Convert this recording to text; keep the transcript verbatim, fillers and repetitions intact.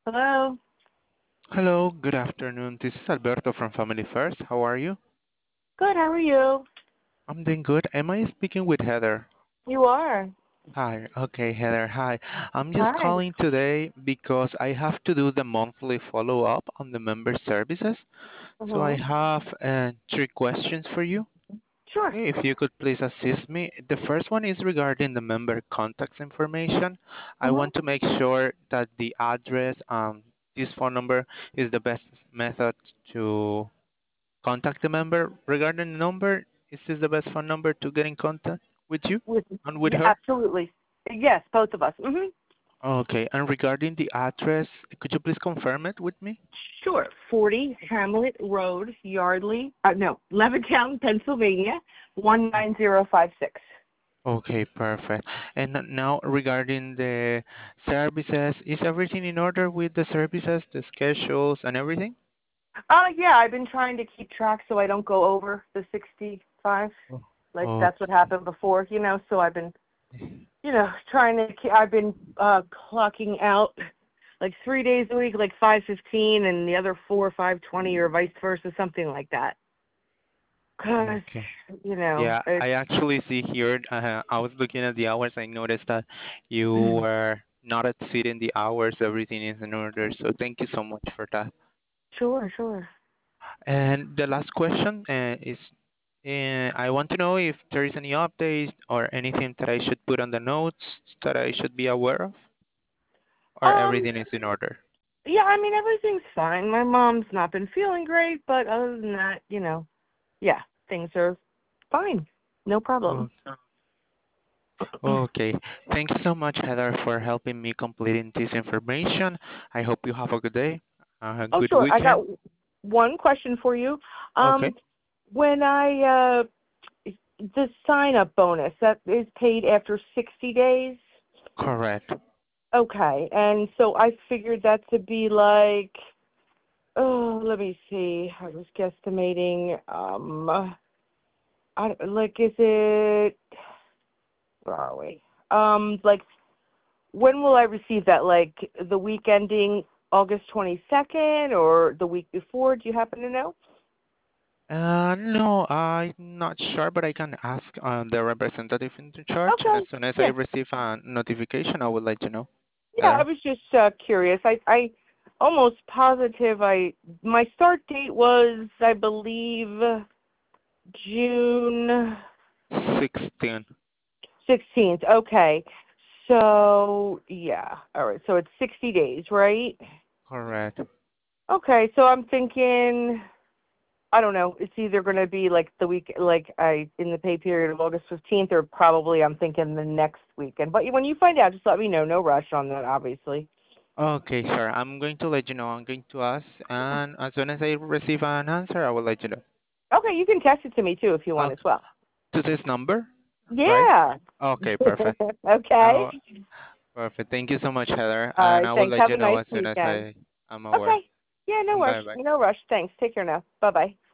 Hello. Hello, good afternoon. This is Alberto from Family First. How are you? Good. How are you? I'm doing good. Am I speaking with Heather? You are. Hi. Okay, Heather. Hi. I'm just Hi. calling today because I have to do the monthly follow-up on the member services. So I Mhm. have uh, three questions for you. Sure. Okay, if you could please assist me. The first one is regarding the member contacts information. I Mhm. want to make sure that the address, um, this phone number is the best method to contact the member regarding the number. Is this the best phone number to get in contact with you With and with yeah, her? absolutely. Yes, both of us. Mhm. Okay, and regarding the address, could you please confirm it with me? Sure. Forty Hamlet Road, Yardley. Uh, no, Levittown, Pennsylvania, one nine zero five six. Okay, perfect. And now regarding the services, is everything in order with the services, the schedules, and everything? Uh, yeah. I've been trying to keep track so I don't go over the sixty-five. Oh, Like that's what okay. happened before, you know. So I've been, you know, trying to. ke- I've been uh clocking out like three days a week, like five fifteen, and the other four five twenty, or vice versa, something like that. Cause Okay. you know Yeah, it's I actually see here, uh, I was looking at the hours. I noticed that you were not exceeding the hours. Everything is in order. So thank you so much for that. sure, sure. And the last question uh, is, uh, I want to know if there is any updates or anything that I should put on the notes that I should be aware of, or Um, everything is in order. yeah, I mean everything's fine. My mom's not been feeling great, but other than that, you know, yeah, things are fine. No problem. Oh, okay. Thanks so much, Heather, for helping me completing this information. I hope you have a good day, a Oh, good sure. I weekend. got one question for you. Okay, Um, when I uh, the sign up bonus that is paid after sixty days. correct. Okay, and so I figured that to be like, oh, let me see. I was guesstimating. Um, I like, is it? Where are we? Um, like, when will I receive that? Like the week ending August twenty second, or the week before? Do you happen to know? Uh, no, I'm not sure, but I can ask uh, the representative in charge. Okay. As soon as I Yeah. receive a notification, I will let you know. Yeah. I Heather? was just uh, curious. I I almost positive. I my start date was, I believe, June sixteen. sixteenth. Okay. So, yeah. All right. So it's sixty days, right? Correct. Okay. So I'm thinking, I don't know, it's either going to be like the week, like I, in the pay period of August fifteenth, or probably I'm thinking the next weekend. But when you find out, just let me know. No rush on that, obviously. Okay, sure. I'm going to let you know. I'm going to ask, and as soon as I receive an answer, I will let you know. Okay. You can text it to me too if you want as Okay. well. To this number, right? Yeah. Okay, perfect. Okay. Oh, perfect. Thank you so much, Heather. All And right. I will Thanks. let Have you a know nice as soon as weekend. I am aware. Okay. Yeah. No rush. Bye bye. No rush. Thanks. Take care now. Bye bye.